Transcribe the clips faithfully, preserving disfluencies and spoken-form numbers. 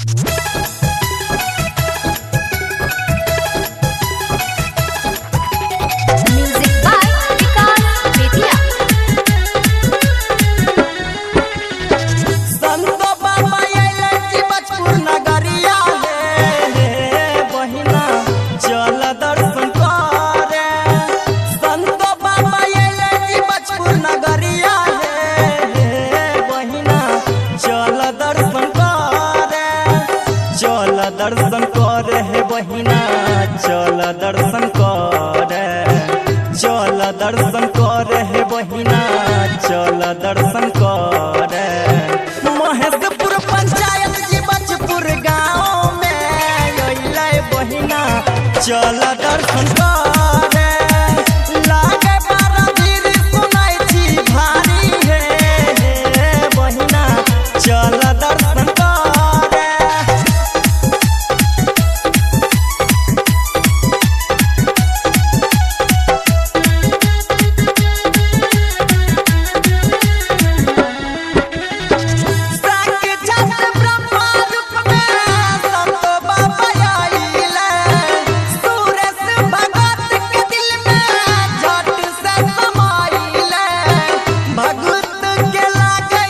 दर्शन करे हे बहिना चल दर्शन करे, चल दर्शन करे हे बहिना चल दर्शन करे। महेशपुर पंचायत जीवजपुर गाँव में अइले बहिना चल दर्शन करे। लागे बड़ा भीड़ सुनाई छी भारी हे, हे बहिना चल दर्शन करे।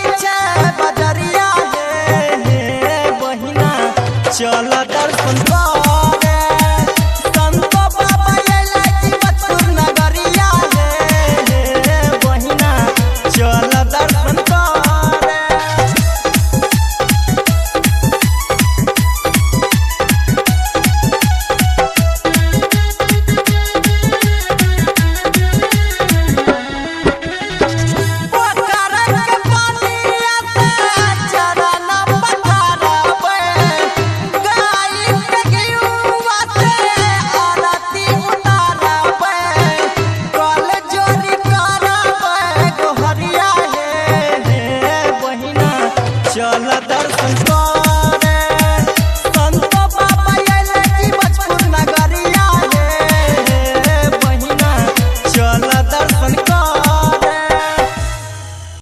चल दर्शन।